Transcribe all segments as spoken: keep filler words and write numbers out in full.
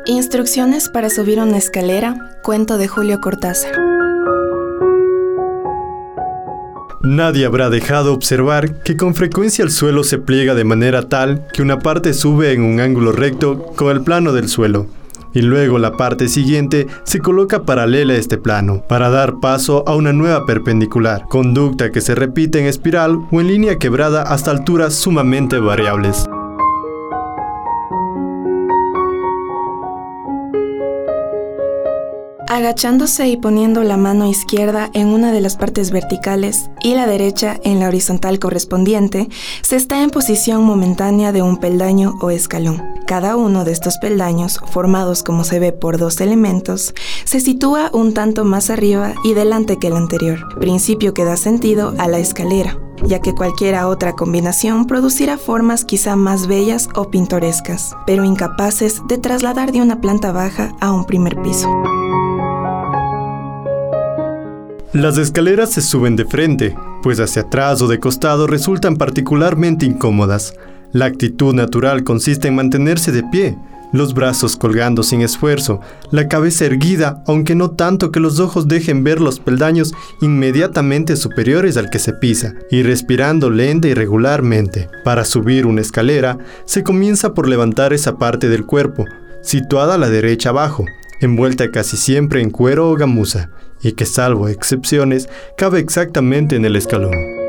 Instrucciones para subir una escalera, cuento de Julio Cortázar. Nadie habrá dejado observar que con frecuencia el suelo se pliega de manera tal que una parte sube en un ángulo recto con el plano del suelo, y luego la parte siguiente se coloca paralela a este plano, para dar paso a una nueva perpendicular, conducta que se repite en espiral o en línea quebrada hasta alturas sumamente variables. Agachándose y poniendo la mano izquierda en una de las partes verticales y la derecha en la horizontal correspondiente, se está en posición momentánea de un peldaño o escalón. Cada uno de estos peldaños, formados como se ve por dos elementos, se sitúa un tanto más arriba y delante que el anterior, principio que da sentido a la escalera, ya que cualquiera otra combinación producirá formas quizá más bellas o pintorescas, pero incapaces de trasladar de una planta baja a un primer piso. Las escaleras se suben de frente, pues hacia atrás o de costado resultan particularmente incómodas. La actitud natural consiste en mantenerse de pie, los brazos colgando sin esfuerzo, la cabeza erguida, aunque no tanto que los ojos dejen ver los peldaños inmediatamente superiores al que se pisa, y respirando lenta y regularmente. Para subir una escalera, se comienza por levantar esa parte del cuerpo, situada a la derecha abajo, envuelta casi siempre en cuero o gamuza, y que, salvo excepciones, cabe exactamente en el escalón.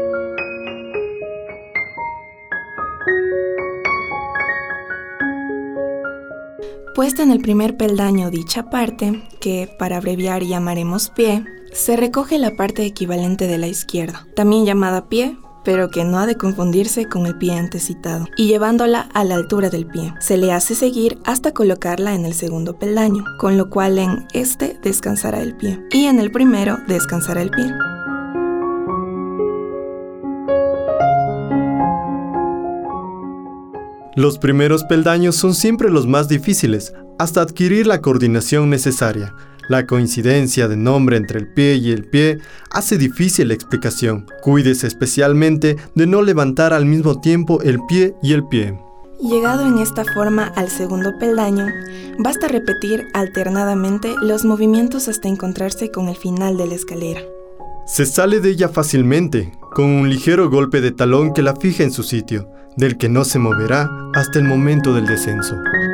Puesta en el primer peldaño dicha parte, que para abreviar llamaremos pie, se recoge la parte equivalente de la izquierda, también llamada pie, pero que no ha de confundirse con el pie antecitado, y llevándola a la altura del pie. Se le hace seguir hasta colocarla en el segundo peldaño, con lo cual en este descansará el pie, y en el primero descansará el pie. Los primeros peldaños son siempre los más difíciles, hasta adquirir la coordinación necesaria. La coincidencia de nombre entre el pie y el pie hace difícil la explicación. Cuídese especialmente de no levantar al mismo tiempo el pie y el pie. Llegado en esta forma al segundo peldaño, basta repetir alternadamente los movimientos hasta encontrarse con el final de la escalera. Se sale de ella fácilmente, con un ligero golpe de talón que la fija en su sitio, del que no se moverá hasta el momento del descenso.